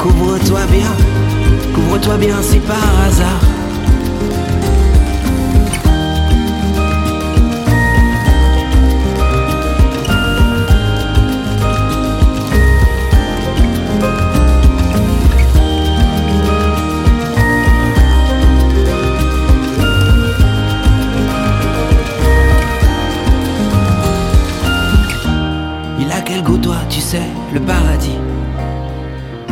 couvre-toi bien si par hasard. Il a quel goût toi, tu sais, le paradis.